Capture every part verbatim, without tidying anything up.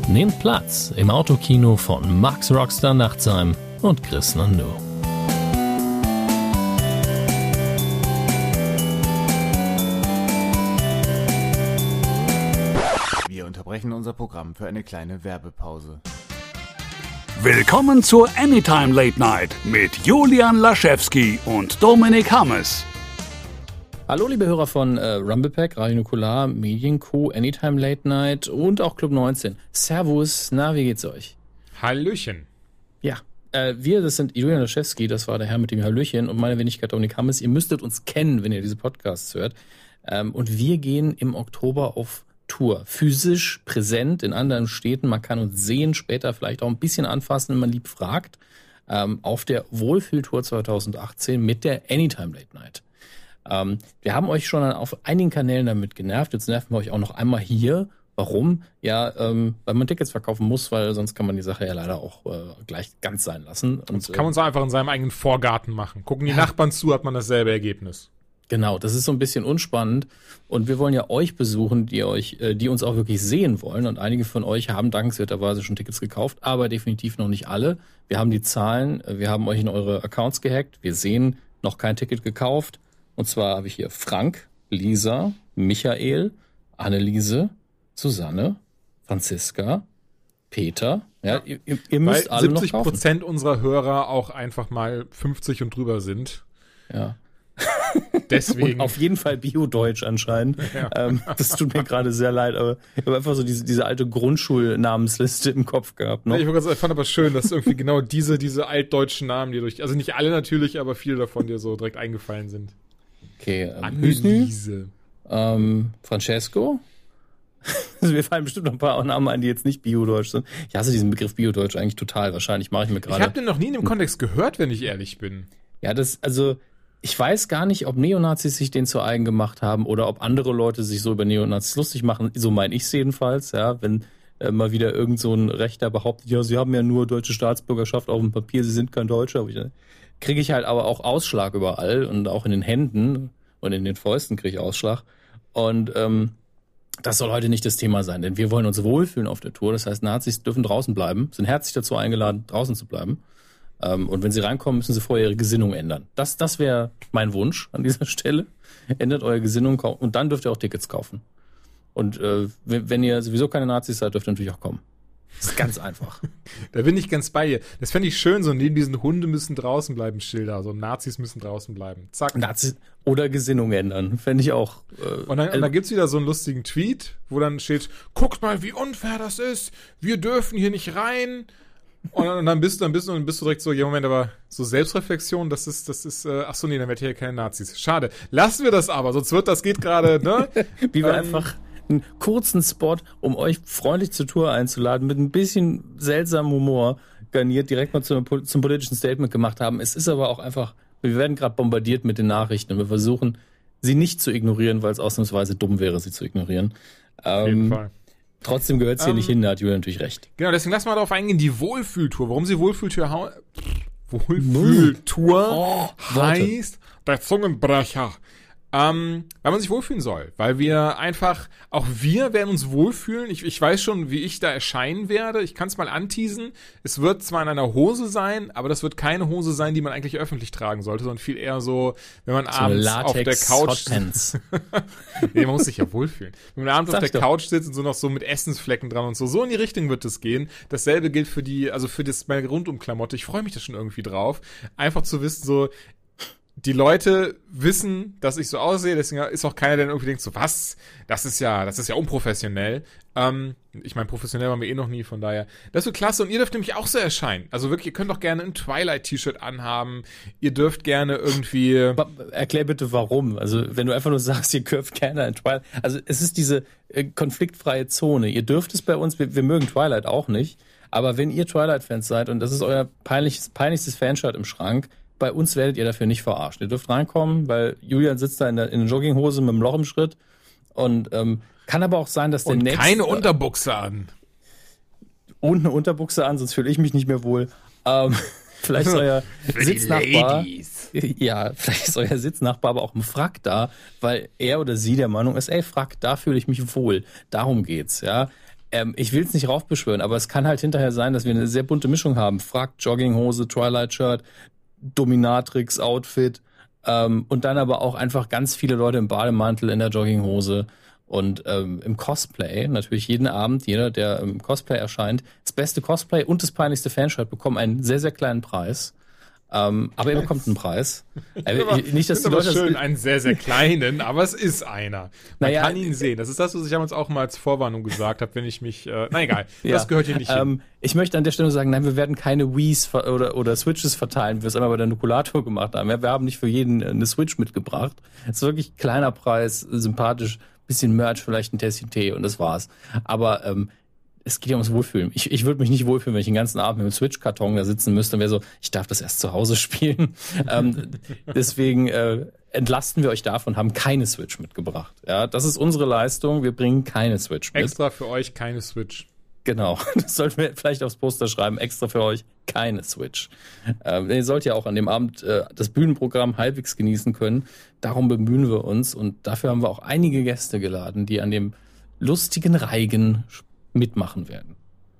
Nehmt Platz im Autokino von Max Rockstar Nachtsheim und Chris Nando. Wir unterbrechen unser Programm für eine kleine Werbepause. Willkommen zur Anytime Late Night mit Julian Laschewski und Dominik Hammes. Hallo liebe Hörer von äh, Rumblepack, Radio Nukular, Medienco, Anytime Late Night und auch Club neunzehn. Servus, na, wie geht's euch? Hallöchen. Ja, äh, wir, das sind Julian Laschewski, das war der Herr mit dem Hallöchen, und meine Wenigkeit Dominik Hammes. Ihr müsstet uns kennen, wenn ihr diese Podcasts hört. Ähm, und wir gehen im Oktober auf Tour. Physisch präsent in anderen Städten. Man kann uns sehen, später vielleicht auch ein bisschen anfassen, wenn man lieb fragt. Ähm, auf der Wohlfühltour zwanzig achtzehn mit der Anytime Late Night. Ähm, wir haben euch schon auf einigen Kanälen damit genervt. Jetzt nerven wir euch auch noch einmal hier. Warum? Ja, ähm, weil man Tickets verkaufen muss, weil sonst kann man die Sache ja leider auch äh, gleich ganz sein lassen. Und das kann man so einfach in seinem eigenen Vorgarten machen. Gucken die ja. Nachbarn zu, hat man dasselbe Ergebnis. Genau, das ist so ein bisschen unspannend. Und wir wollen ja euch besuchen, die euch, äh, die uns auch wirklich sehen wollen. Und einige von euch haben dankenswerterweise schon Tickets gekauft, aber definitiv noch nicht alle. Wir haben die Zahlen, wir haben euch in eure Accounts gehackt. Wir sehen, noch kein Ticket gekauft. Und zwar habe ich hier Frank, Lisa, Michael, Anneliese, Susanne, Franziska, Peter. Ja, ihr, ihr müsst Weil alle noch kaufen. siebzig Prozent unserer Hörer auch einfach mal fünfzig und drüber sind. Ja. Deswegen. Und auf jeden Fall Bio-Deutsch anscheinend. Ja. Ähm, das tut mir gerade sehr leid, aber ich habe einfach so diese, diese alte Grundschulnamensliste im Kopf gehabt. Ne? Ja, ich fand, ich fand aber schön, dass irgendwie genau diese, diese altdeutschen Namen, die durch, also nicht alle natürlich, aber viele davon dir so direkt eingefallen sind. Okay, ähm, Anneliese. Ähm, Francesco. Also mir fallen bestimmt noch ein paar Namen ein, die jetzt nicht Bio-Deutsch sind. Ich hasse diesen Begriff Bio-Deutsch eigentlich total. Wahrscheinlich mache ich mir gerade. Ich habe den noch nie in dem Kontext gehört, wenn ich ehrlich bin. Ja, das, also, ich weiß gar nicht, ob Neonazis sich den zu eigen gemacht haben oder ob andere Leute sich so über Neonazis lustig machen. So meine ich es jedenfalls, ja. Wenn äh, mal wieder irgend so ein Rechter behauptet, ja, sie haben ja nur deutsche Staatsbürgerschaft auf dem Papier, sie sind kein Deutscher. Kriege ich halt aber auch Ausschlag überall und auch in den Händen und in den Fäusten kriege ich Ausschlag. Und ähm, das soll heute nicht das Thema sein, denn wir wollen uns wohlfühlen auf der Tour. Das heißt, Nazis dürfen draußen bleiben, sind herzlich dazu eingeladen, draußen zu bleiben. Ähm, und wenn sie reinkommen, müssen sie vorher ihre Gesinnung ändern. Das, das wäre mein Wunsch an dieser Stelle. Ändert eure Gesinnung und dann dürft ihr auch Tickets kaufen. Und äh, wenn ihr sowieso keine Nazis seid, dürft ihr natürlich auch kommen. Das ist ganz einfach. Da bin ich ganz bei dir. Das fände ich schön, so neben diesen Hunde müssen draußen bleiben Schilder. So Nazis müssen draußen bleiben. Zack. Nazis oder Gesinnung ändern. Fände ich auch. Äh, und dann, und dann gibt's wieder so einen lustigen Tweet, wo dann steht, guckt mal, wie unfair das ist. Wir dürfen hier nicht rein. Und dann, und dann bist du, dann bist du, dann bist du direkt so, ja Moment, aber so Selbstreflexion, das ist, das ist, äh, ach so, nee, dann wird hier keine Nazis. Schade. Lassen wir das aber, sonst wird, das geht gerade, ne? Wie wir ähm, einfach einen kurzen Spot, um euch freundlich zur Tour einzuladen, mit ein bisschen seltsamem Humor garniert, direkt mal zum, zum politischen Statement gemacht haben. Es ist aber auch einfach, wir werden gerade bombardiert mit den Nachrichten und wir versuchen, sie nicht zu ignorieren, weil es ausnahmsweise dumm wäre, sie zu ignorieren. Auf jeden ähm, Fall. Trotzdem gehört es hier um, nicht hin, da hat Julian natürlich recht. Genau, deswegen lass mal darauf eingehen, die Wohlfühltour. Warum sie Wohlfühltour hau- Wohlfühltour oh, heißt, der Zungenbrecher. Ähm, weil man sich wohlfühlen soll. Weil wir einfach, auch wir werden uns wohlfühlen. Ich, ich weiß schon, wie ich da erscheinen werde. Ich kann es mal anteasen. Es wird zwar in einer Hose sein, aber das wird keine Hose sein, die man eigentlich öffentlich tragen sollte, sondern viel eher so, wenn man so abends auf der Couch sitzt. Nee, man muss sich ja wohlfühlen. Wenn man abends Sag auf der doch. Couch sitzt und so noch so mit Essensflecken dran und so, so in die Richtung wird es gehen. Dasselbe gilt für die, also für das meine Rundumklamotte. Ich freue mich da schon irgendwie drauf. Einfach zu wissen, so, die Leute wissen, dass ich so aussehe, deswegen ist auch keiner, der irgendwie denkt, so was, das ist ja, das ist ja unprofessionell. Ähm, ich meine, professionell waren wir eh noch nie, von daher. Das wird klasse und ihr dürft nämlich auch so erscheinen. Also wirklich, ihr könnt doch gerne ein Twilight-T-Shirt anhaben. Ihr dürft gerne irgendwie... Erklär bitte, warum. Also wenn du einfach nur sagst, ihr dürft gerne ein Twilight... Also es ist diese äh, konfliktfreie Zone. Ihr dürft es bei uns, wir, wir mögen Twilight auch nicht, aber wenn ihr Twilight-Fans seid und das ist euer peinlichstes, peinlichstes Fanshirt im Schrank, bei uns werdet ihr dafür nicht verarscht. Ihr dürft reinkommen, weil Julian sitzt da in der, in der Jogginghose mit einem Loch im Schritt und ähm, kann aber auch sein, dass der und nächste... keine Unterbuchse an. Und eine Unterbuchse an, sonst fühle ich mich nicht mehr wohl. Ähm, vielleicht ist euer Sitznachbar... Ja, vielleicht ist euer Sitznachbar aber auch im Frack da, weil er oder sie der Meinung ist, ey, Frack, da fühle ich mich wohl. Darum geht's, ja. Ähm, ich will es nicht raufbeschwören, aber es kann halt hinterher sein, dass wir eine sehr bunte Mischung haben. Frack, Jogginghose, Twilight-Shirt, Dominatrix-Outfit ähm, und dann aber auch einfach ganz viele Leute im Bademantel, in der Jogginghose und ähm, im Cosplay. Natürlich jeden Abend, jeder, der im Cosplay erscheint, das beste Cosplay und das peinlichste Fanshirt bekommen einen sehr, sehr kleinen Preis. Ähm, aber er bekommt einen Preis. Also, aber, nicht, dass die aber Leute schön, das, einen sehr, sehr kleinen, aber es ist einer. Man Naja, kann ihn sehen. Das ist das, was ich damals auch mal als Vorwarnung gesagt habe, wenn ich mich, äh, na egal, ja, das gehört hier nicht ähm, hin. Ich möchte an der Stelle sagen, nein, wir werden keine Wiis ver- oder, oder Switches verteilen, wie wir es einmal bei der Nukulator gemacht haben. Ja, wir haben nicht für jeden eine Switch mitgebracht. Es ist wirklich kleiner Preis, sympathisch, bisschen Merch, vielleicht ein Tässchen Tee und das war's. Aber ähm, es geht ja ums Wohlfühlen. Ich, ich würde mich nicht wohlfühlen, wenn ich den ganzen Abend mit dem Switch-Karton da sitzen müsste und wäre so, ich darf das erst zu Hause spielen. ähm, deswegen äh, entlasten wir euch davon, haben keine Switch mitgebracht. Ja, das ist unsere Leistung. Wir bringen keine Switch mit. Extra für euch keine Switch. Genau, das sollten wir vielleicht aufs Poster schreiben, extra für euch keine Switch. Ähm, ihr sollt ja auch an dem Abend äh, das Bühnenprogramm halbwegs genießen können. Darum bemühen wir uns und dafür haben wir auch einige Gäste geladen, die an dem lustigen Reigen mitmachen werden.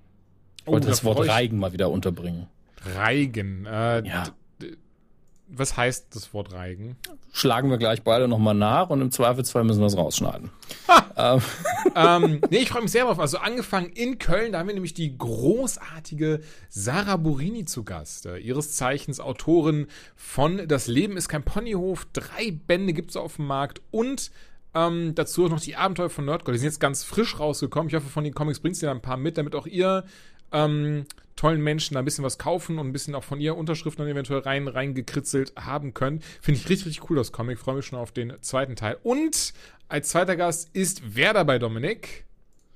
Ich wollte Oh, das da Wort freu ich- Reigen mal wieder unterbringen. Reigen. Äh, Ja. d- d- Was heißt das Wort Reigen? Schlagen wir gleich beide nochmal nach und im Zweifelsfall müssen wir es rausschneiden. ähm, ähm, nee, ich freue mich sehr drauf. Also angefangen in Köln, da haben wir nämlich die großartige Sarah Burini zu Gast. Äh, ihres Zeichens Autorin von Das Leben ist kein Ponyhof. Drei Bände gibt es auf dem Markt und ähm, dazu noch die Abenteuer von Nerdgold. Die sind jetzt ganz frisch rausgekommen. Ich hoffe, von den Comics bringst du da ein paar mit, damit auch ihr ähm, tollen Menschen da ein bisschen was kaufen und ein bisschen auch von ihr Unterschriften dann eventuell rein reingekritzelt haben könnt. Finde ich richtig, richtig cool, das Comic. Freue mich schon auf den zweiten Teil. Und als zweiter Gast ist wer dabei, Dominik?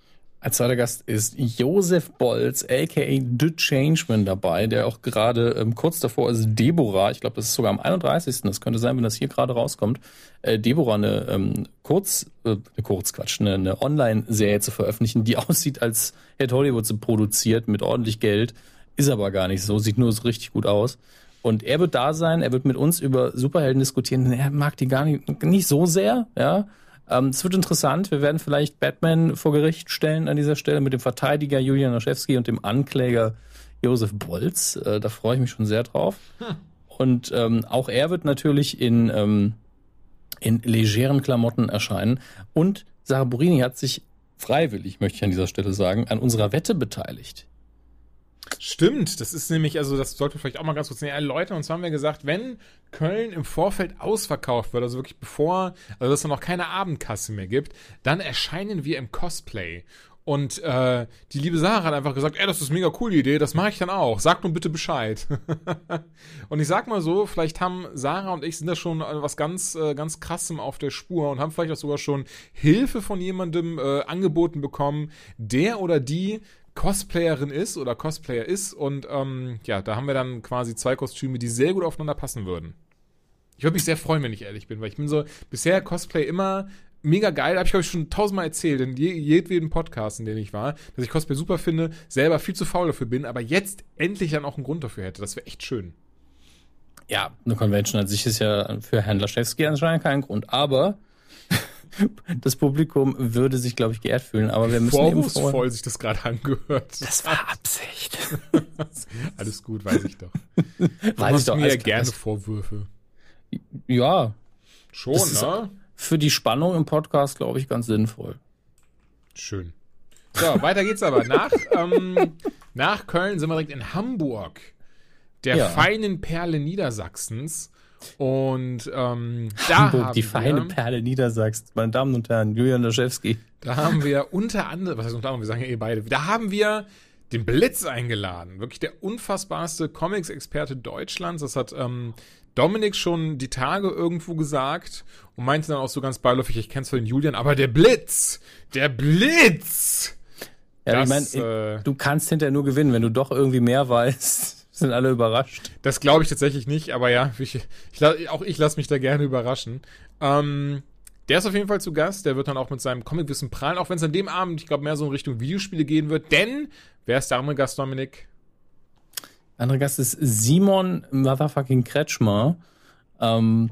Als zweiter Gast ist Josef Bolz, aka The Changeman, dabei, der auch gerade ähm, kurz davor ist, Deborah, ich glaube, das ist sogar am einunddreißigsten Das könnte sein, wenn das hier gerade rauskommt, äh, Deborah eine ähm, Kurz, äh, eine Kurzquatsch, eine, eine Online-Serie zu veröffentlichen, die aussieht, als hätte Hollywood sie produziert mit ordentlich Geld, ist aber gar nicht so, sieht nur so richtig gut aus. Und er wird da sein, er wird mit uns über Superhelden diskutieren, denn er mag die gar nicht, nicht so sehr, ja. Ähm, es wird interessant. Wir werden vielleicht Batman vor Gericht stellen an dieser Stelle mit dem Verteidiger Julian Laschewski und dem Ankläger Josef Bolz. Äh, da freue ich mich schon sehr drauf. Hm. Und ähm, auch er wird natürlich in, ähm, in legeren Klamotten erscheinen. Und Sarah Burini hat sich freiwillig, möchte ich an dieser Stelle sagen, an unserer Wette beteiligt. Stimmt, das ist nämlich, also das sollte vielleicht auch mal ganz kurz näher erläutern. Und zwar haben wir gesagt, wenn Köln im Vorfeld ausverkauft wird, also wirklich bevor, also dass es noch keine Abendkasse mehr gibt, dann erscheinen wir im Cosplay. Und äh, die liebe Sarah hat einfach gesagt, ey, das ist eine mega coole Idee, das mache ich dann auch. Sag nun bitte Bescheid. Und ich sag mal so, vielleicht haben Sarah und ich sind da schon was ganz, äh, ganz krassem auf der Spur und haben vielleicht auch sogar schon Hilfe von jemandem äh, angeboten bekommen, der oder die Cosplayerin ist oder Cosplayer ist und ähm, ja, da haben wir dann quasi zwei Kostüme, die sehr gut aufeinander passen würden. Ich würde mich sehr freuen, wenn ich ehrlich bin, weil ich bin so, bisher Cosplay immer mega geil, habe ich glaube ich schon tausendmal erzählt, in je, jedem Podcast, in dem ich war, dass ich Cosplay super finde, selber viel zu faul dafür bin, aber jetzt endlich dann auch einen Grund dafür hätte, das wäre echt schön. Ja, eine Convention an sich ist ja für Herrn Laschewski anscheinend kein Grund, aber das Publikum würde sich, glaube ich, geehrt fühlen, aber wir müssen eben vorwurfsvoll vor... sich das gerade angehört. Das war Absicht. Alles gut, weiß ich doch. Du Weiß machst ich doch, mir alles ja klar. gerne Vorwürfe. Ja, Schon, Das ist- ne? für die Spannung im Podcast, glaube ich, ganz sinnvoll. Schön. So, weiter geht's aber. Nach, ähm, nach Köln sind wir direkt in Hamburg, der Ja. feinen Perle Niedersachsens. Und ähm, da, Hamburg, haben die wir, feine Perle Niedersachsens, meine Damen und Herren, Julian Laschewski. da haben wir unter anderem, was heißt unter anderem, wir sagen ja eh beide, da haben wir den Blitz eingeladen. Wirklich der unfassbarste Comics-Experte Deutschlands. Das hat ähm, Dominik schon die Tage irgendwo gesagt und meinte dann auch so ganz beiläufig, ich kenn's von den Julian, aber der Blitz, der Blitz! Ja, Das, ich meine, äh, du kannst hinterher nur gewinnen, wenn du doch irgendwie mehr weißt. Sind alle überrascht. Das glaube ich tatsächlich nicht, aber ja, ich, ich, auch ich lasse mich da gerne überraschen. Ähm, der ist auf jeden Fall zu Gast, der wird dann auch mit seinem Comicwissen prahlen, auch wenn es an dem Abend, ich glaube, mehr so in Richtung Videospiele gehen wird, denn, wer ist der andere Gast, Dominik? Anderer Gast ist Simon Motherfucking Kretschmer. Ähm,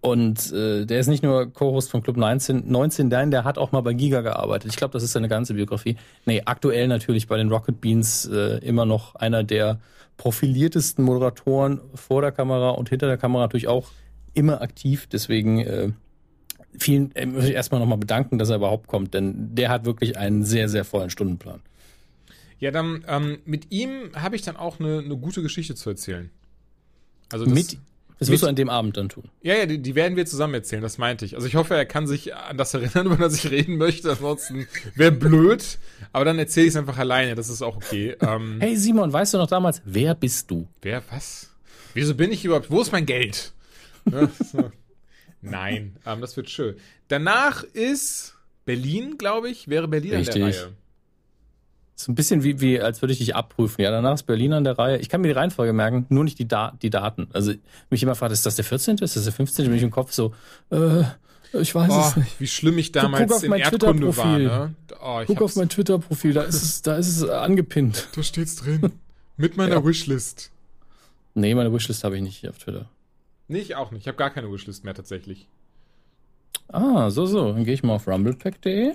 Und äh, der ist nicht nur Co-Host von Club neunzehn, neunzehn, nein, der hat auch mal bei Giga gearbeitet. Ich glaube, das ist seine ganze Biografie. Nee, aktuell natürlich bei den Rocket Beans äh, immer noch einer der profiliertesten Moderatoren vor der Kamera und hinter der Kamera natürlich auch immer aktiv. Deswegen äh, vielen äh, muss ich erstmal nochmal bedanken, dass er überhaupt kommt, denn der hat wirklich einen sehr, sehr vollen Stundenplan. Ja, dann ähm, mit ihm habe ich dann auch eine, eine gute Geschichte zu erzählen. Also das, mit Das wirst du an dem Abend dann tun. Ja, ja, die, die werden wir zusammen erzählen, das meinte ich. Also ich hoffe, er kann sich an das erinnern, über das ich reden möchte. Ansonsten wäre blöd. Aber dann erzähle ich es einfach alleine, das ist auch okay. Ähm, hey Simon, weißt du noch damals, wer bist du? Wer, was? Wieso bin ich überhaupt? Wo ist mein Geld? Ne? So. Nein, ähm, das wird schön. Danach ist Berlin, glaube ich, wäre Berlin Richtig. an der Reihe. So ein bisschen wie, wie, als würde ich dich abprüfen. Ja, danach ist Berlin an der Reihe. Ich kann mir die Reihenfolge merken, nur nicht die, da- die Daten. Also mich immer fragt, ist das der vierzehnte? Ist das der fünfzehnte? Bin ich im Kopf so, äh, ich weiß Oh, es nicht. wie schlimm ich Guck damals auf in mein Erdkunde war. Twitter-Profil. Ne? Oh, ich Guck hab's- auf mein Twitter-Profil, da ist es, da ist es angepinnt. Da steht's drin. Mit meiner Ja. Wishlist. Nee, meine Wishlist habe ich nicht auf Twitter. Nee, ich auch nicht. Ich habe gar keine Wishlist mehr tatsächlich. Ah, so, so. Dann gehe ich mal auf rumblepack punkt de.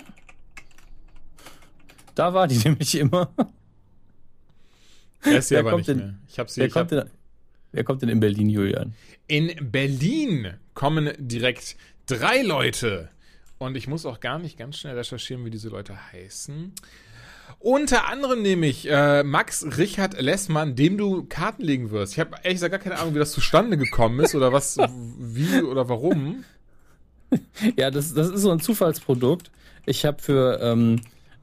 Da war die nämlich immer. Der ist sie Wer aber kommt nicht denn- mehr. Ich habe sie. Wer Ich hab, kommt, denn, wer kommt denn in Berlin, Julian? in Berlin kommen direkt drei Leute. Und ich muss auch gar nicht ganz schnell recherchieren, wie diese Leute heißen. Unter anderem nämlich äh, Max Richard Lessmann, dem du Karten legen wirst. Ich habe ehrlich gesagt gar keine Ahnung, wie das zustande gekommen ist oder was, wie oder warum. Ja, das, das ist so ein Zufallsprodukt. Ich habe für ähm,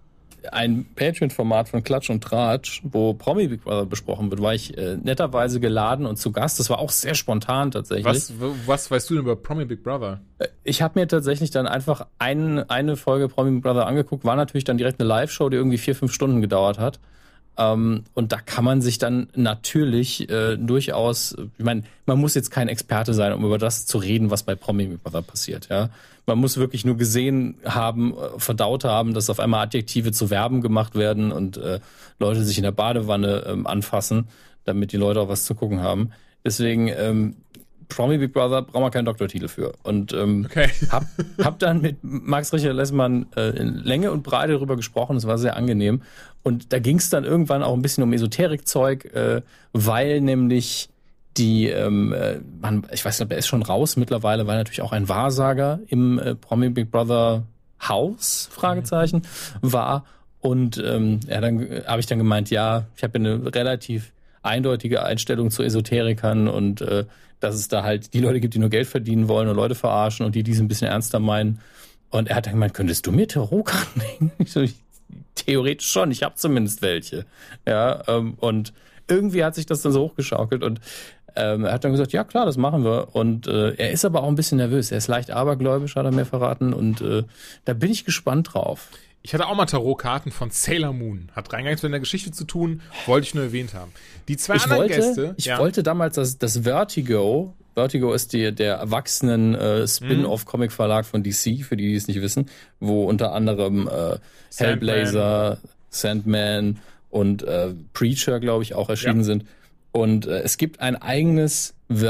ein Patreon-Format von Klatsch und Tratsch, wo Promi Big Brother besprochen wird, war ich äh, netterweise geladen und zu Gast. Das war auch sehr spontan tatsächlich. Was, was weißt du denn über Promi Big Brother? Ich habe mir tatsächlich dann einfach ein, eine Folge Promi Big Brother angeguckt, war natürlich dann direkt eine Live-Show, die irgendwie vier, fünf Stunden gedauert hat. Ähm, und da kann man sich dann natürlich äh, durchaus, ich meine, man muss jetzt kein Experte sein, um über das zu reden, was bei Promi Big Brother passiert. Ja, man muss wirklich nur gesehen haben, äh, verdaut haben, dass auf einmal Adjektive zu Verben gemacht werden und äh, Leute sich in der Badewanne ähm, anfassen, damit die Leute auch was zu gucken haben. Deswegen ähm, Promi Big Brother braucht man keinen Doktortitel für. Und ähm, Okay. hab, hab dann mit Max Richard Lessmann äh, in Länge und Breite darüber gesprochen. Es war sehr angenehm. Und da ging es dann irgendwann auch ein bisschen um Esoterikzeug, äh, weil nämlich die, ähm, äh, man, ich weiß nicht, er ist schon raus mittlerweile, weil natürlich auch ein Wahrsager im äh, Promi Big Brother Haus, Fragezeichen, war. Und ähm, ja, dann äh, habe ich dann gemeint, ja, ich habe eine relativ eindeutige Einstellung zu Esoterikern und äh, dass es da halt die Leute gibt, die nur Geld verdienen wollen und Leute verarschen und die, die es ein bisschen ernster meinen. Und er hat dann gemeint, könntest du mir Tarotkarten legen? Ich so, ich, theoretisch schon, ich habe zumindest welche. Ja, ähm, und irgendwie hat sich das dann so hochgeschaukelt und ähm, er hat dann gesagt, ja klar, das machen wir. Und äh, er ist aber auch ein bisschen nervös. Er ist leicht abergläubisch, hat er mir verraten. Und äh, da bin ich gespannt drauf. Ich hatte auch mal Tarotkarten von Sailor Moon. Hat rein gar nichts mit der Geschichte zu tun, wollte ich nur erwähnt haben. Die zwei Ich anderen wollte, Gäste. ich ja. wollte damals das, das Vertigo, Vertigo ist die, der erwachsenen äh, Spin-off-Comic-Verlag von D C, für die, die es nicht wissen, wo unter anderem äh, Hellblazer, Sandman und äh, Preacher, glaube ich, auch erschienen Ja. sind. Und äh, es gibt ein eigenes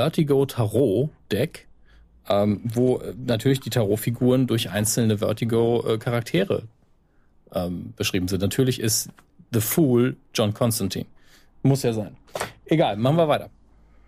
Vertigo-Tarot-Deck, ähm, wo äh, natürlich die Tarotfiguren durch einzelne Vertigo-Charaktere ähm, beschrieben sind. Natürlich ist The Fool John Constantine. Muss ja sein. Egal, machen wir weiter.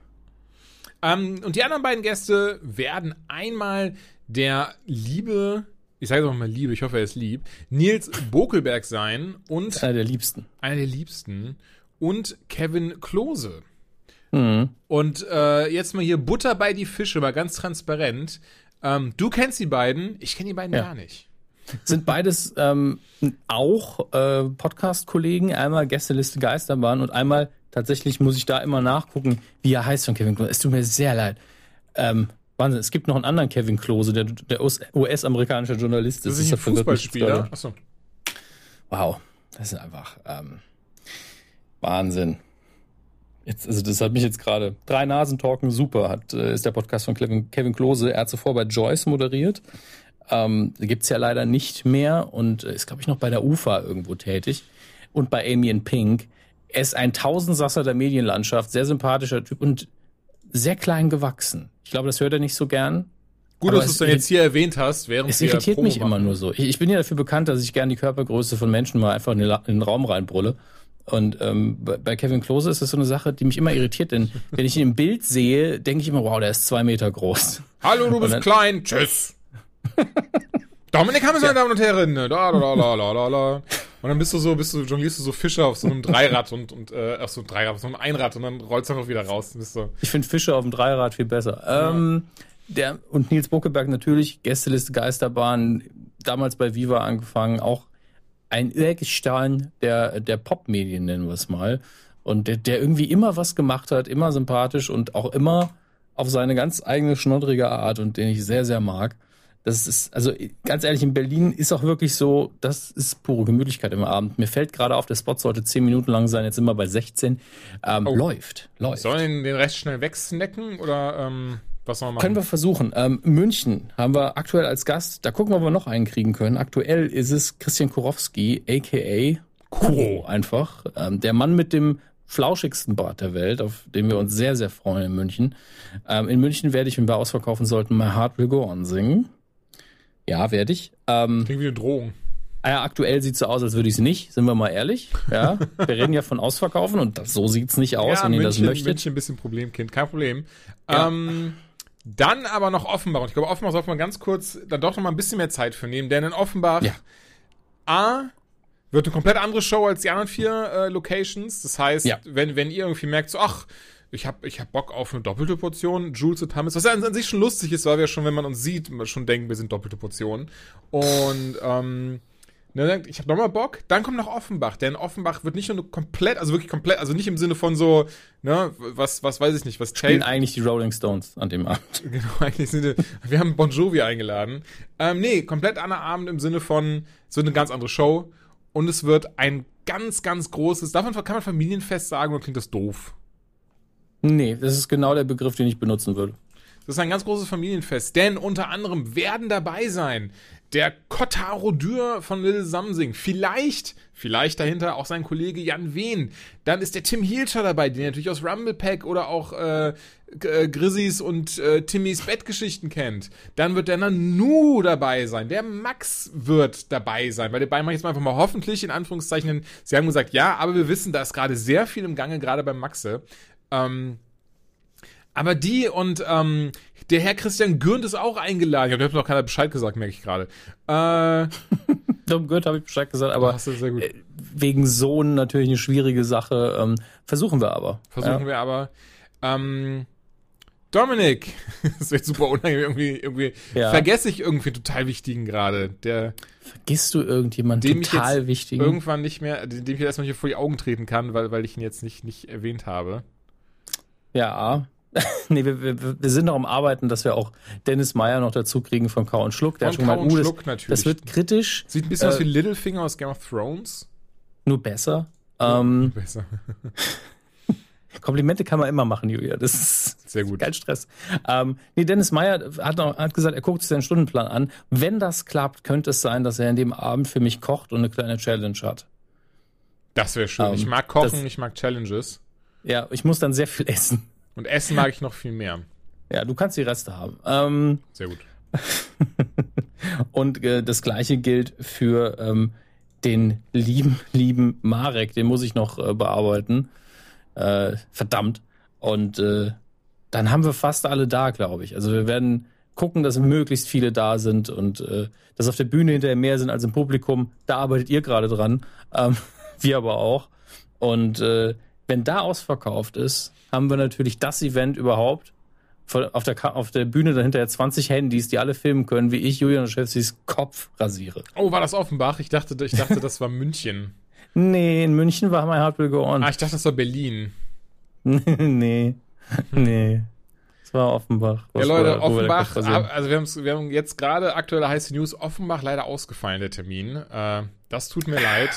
Ähm, und die anderen beiden Gäste werden einmal der liebe, ich sage jetzt auch mal Liebe, ich hoffe, er ist lieb, Nils Bokelberg sein und Einer der Liebsten. einer der Liebsten und Kevin Klose. Mhm. Und äh, jetzt mal hier Butter bei die Fische, mal ganz transparent. Ähm, du kennst die beiden, ich kenne die beiden Ja. gar nicht. Sind beides ähm, auch äh, Podcast-Kollegen, einmal Gästeliste Geisterbahn und einmal, tatsächlich muss ich da immer nachgucken, wie er heißt von Kevin Klose. Es tut mir sehr leid. Ähm, Wahnsinn, es gibt noch einen anderen Kevin Klose, der, der U S-amerikanische Journalist Das ist ein Das verwirrt mich jetzt Fußballspieler. gerade. Achso. Wow, das ist einfach ähm, Wahnsinn. Jetzt, also das hat mich jetzt gerade. Drei Nasen talken, super, hat, äh, ist der Podcast von Kevin, Kevin Klose. Er hat zuvor bei Joyce moderiert. Ähm, gibt's ja leider nicht mehr und ist, glaube ich, noch bei der U F A irgendwo tätig. Und bei Amy and Pink. Er ist ein Tausendsasser der Medienlandschaft, sehr sympathischer Typ und sehr klein gewachsen. Ich glaube, das hört er nicht so gern. Gut, Aber dass du es es dann jetzt hier erwähnt hast, während Es wir irritiert Promo mich immer machen. nur so. Ich, ich bin ja dafür bekannt, dass ich gerne die Körpergröße von Menschen mal einfach in den, La- in den Raum reinbrülle. Und ähm, bei, bei Kevin Klose ist das so eine Sache, die mich immer irritiert, denn wenn ich ihn im Bild sehe, denke ich immer, wow, der ist zwei Meter groß. Hallo, du bist dann- klein. Tschüss. Dominik Hammes, meine Damen und Herren. Da, da, da, da, da, da, da. Und dann bist du so, bist du, jonglierst du so Fische auf so einem Dreirad und, und äh, auf so einem Dreirad, auf so einem Einrad und dann rollst du einfach wieder raus. Bist so. Ich finde Fische auf dem Dreirad viel besser. Ja. Ähm, der, und Nils Buckeberg natürlich, Gästeliste Geisterbahn, damals bei Viva angefangen, auch ein Urgestein der, der Popmedien, nennen wir es mal. Und der, der irgendwie immer was gemacht hat, immer sympathisch und auch immer auf seine ganz eigene schnoddrige Art und den ich sehr, sehr mag. Das ist, also ganz ehrlich, in Berlin ist auch wirklich so, das ist pure Gemütlichkeit im Abend. Mir fällt gerade auf, der Spot sollte zehn Minuten lang sein, jetzt sind wir bei sechzehn. Ähm, Oh. Läuft, läuft. Sollen wir den- den Rest schnell wegsnacken oder ähm, was sollen wir machen? Können wir versuchen. Ähm, München haben wir aktuell als Gast. Da gucken wir, ob wir noch einen kriegen können. Aktuell ist es Christian Kurowski, a k a. Kuro einfach. Ähm, der Mann mit dem flauschigsten Bart der Welt, auf den wir uns sehr, sehr freuen in München. Ähm, in München werde ich, wenn wir ausverkaufen sollten, My Heart Will Go On singen. Ja, werde ich. Ähm, Klingt wie eine Drohung. ja, aktuell sieht es so aus, als würde ich es nicht, sind wir mal ehrlich. Ja, wir reden ja von Ausverkaufen und das, so sieht es nicht aus, ja, wenn ihr München, das möchtet. München ein bisschen Problemkind, kein Problem. Ja. Ähm, dann aber noch Offenbach. Und ich glaube, Offenbach sollte man ganz kurz dann doch noch mal ein bisschen mehr Zeit für nehmen, denn in Offenbach Ja. A wird eine komplett andere Show als die anderen vier äh, Locations. Das heißt, Ja. wenn, wenn ihr irgendwie merkt, so, ach, ich habe ich hab Bock auf eine doppelte Portion Jules und Hammes, was ja an, an sich schon lustig ist, weil wir schon, wenn man uns sieht, schon denken, wir sind doppelte Portionen. Und ähm, ne, ich habe nochmal Bock. Dann kommt noch Offenbach, denn Offenbach wird nicht nur komplett, also wirklich komplett, also nicht im Sinne von so, ne, was, was weiß ich nicht, was Spielen Chase, eigentlich die Rolling Stones an dem Abend. genau, eigentlich sind wir, wir haben Bon Jovi eingeladen. Ähm, nee, komplett anderer Abend im Sinne von, es wird eine ganz andere Show und es wird ein ganz, ganz großes, davon kann man Familienfest sagen oder klingt das doof? Nee, das ist genau der Begriff, den ich benutzen würde. Das ist ein ganz großes Familienfest, denn unter anderem werden dabei sein der Kotaro Dürr von Little Something, vielleicht, vielleicht dahinter auch sein Kollege Jan Wehn, dann ist der Tim Hielscher dabei, den ihr natürlich aus Rumble Pack oder auch äh, äh, Grizzlies und äh, Timmys Bettgeschichten kennt. Dann wird der Nanu dabei sein, der Max wird dabei sein, weil der beiden mache ich jetzt mal einfach mal hoffentlich in Anführungszeichen, sie haben gesagt, ja, aber wir wissen, da ist gerade sehr viel im Gange, gerade beim Maxe. Ähm, aber die und ähm, der Herr Christian Gürnt ist auch eingeladen. Ich habe noch keiner Bescheid gesagt, merke ich gerade. Äh, Darum gehört, habe ich Bescheid gesagt, aber hast du sehr gut. äh, wegen Sohn natürlich eine schwierige Sache. Ähm, versuchen wir aber. Versuchen ja. wir aber. Ähm, Dominik, das wird super unangenehm. Irgendwie, irgendwie Ja. vergesse ich irgendwie einen total wichtigen gerade, der Vergisst du irgendjemanden dem ich total jetzt wichtigen? irgendwann nicht mehr, dem ich jetzt erstmal hier vor die Augen treten kann, weil, weil ich ihn jetzt nicht, nicht erwähnt habe. Ja. nee, wir, wir, wir sind noch am Arbeiten, dass wir auch Dennis Meyer noch dazu kriegen von Kau und Schluck. Der Von hat schon mal Kau und uh, das, Schluck natürlich. das wird kritisch, Sieht ein bisschen Äh, aus wie Littlefinger aus Game of Thrones. nur besser. Ähm, Besser. Komplimente kann man immer machen, Julia. Das ist Sehr gut. kein Stress. Ähm, nee, Dennis Meyer hat, noch, hat gesagt, er guckt sich seinen Stundenplan an. Wenn das klappt, könnte es sein, dass er in dem Abend für mich kocht und eine kleine Challenge hat. Das wäre schön. Ähm, ich mag Kochen, das- ich mag Challenges. Ja, ich muss dann sehr viel essen. Und Essen mag ich noch viel mehr. Ja, du kannst die Reste haben. Ähm, Sehr gut. und äh, das Gleiche gilt für ähm, den lieben, lieben Marek. Den muss ich noch äh, bearbeiten. Äh, verdammt. Und äh, dann haben wir fast alle da, glaube ich. Also wir werden gucken, dass möglichst viele da sind und äh, dass auf der Bühne hinterher mehr sind als im Publikum. Da arbeitet ihr gerade dran. Ähm, wir aber auch. Und äh, wenn da ausverkauft ist, haben wir natürlich das Event überhaupt. Von- Auf der, Ka- auf der Bühne dahinter zwanzig Handys, die alle filmen können, wie ich Julian Laschewskis Kopf rasiere. Oh, war das Offenbach? Ich dachte, ich dachte, das war München. Nee, in München war My Heart Will Go On. Ah, ich dachte, das war Berlin. nee, nee. Das war Offenbach. Ja, Was Leute, war- wo wir der Offenbach, Kopf rasieren. also wir, haben's, wir haben jetzt gerade aktuelle heiße News. Offenbach leider ausgefallen, der Termin. Äh, das tut mir leid.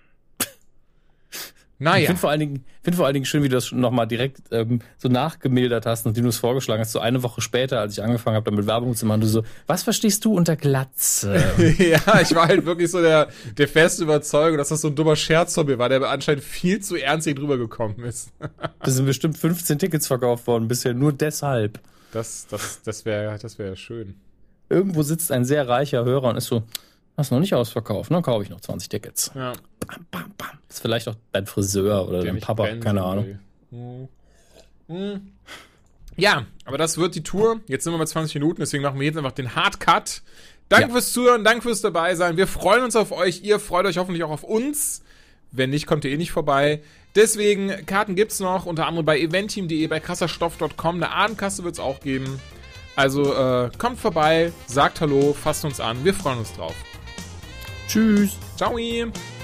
Ich Naja. finde vor allen Dingen, finde vor allen Dingen schön, wie du das nochmal direkt ähm, so nachgemildert hast, nachdem du es vorgeschlagen hast, so eine Woche später, als ich angefangen habe, damit Werbung zu machen, du so, was verstehst du unter Glatze? Ja, ich war halt wirklich so der, der feste Überzeugung, dass das so ein dummer Scherz von mir war, der anscheinend viel zu ernst hier drüber gekommen ist. Da sind bestimmt fünfzehn Tickets verkauft worden bisher, nur deshalb. Das, das, das wäre das wär schön. irgendwo sitzt ein sehr reicher Hörer und ist so, hast noch nicht ausverkauft, dann kaufe ich noch zwanzig Tickets. Ja. Bam, bam, bam. Das ist vielleicht auch dein Friseur oder dein Papa, Benson, keine Ahnung. Hm. Hm. Ja, aber das wird die Tour. Jetzt sind wir bei zwanzig Minuten, deswegen machen wir jetzt einfach den Hardcut. Danke Ja. fürs Zuhören, danke fürs dabei sein. Wir freuen uns auf euch, ihr freut euch hoffentlich auch auf uns. Wenn nicht, kommt ihr eh nicht vorbei. Deswegen, Karten gibt's noch, unter anderem bei eventeam punkt de, bei krasserstoff punkt com. Eine Abendkasse wird's auch geben. Also, äh, kommt vorbei, sagt Hallo, fasst uns an. Wir freuen uns drauf. Tschüss. Ciao.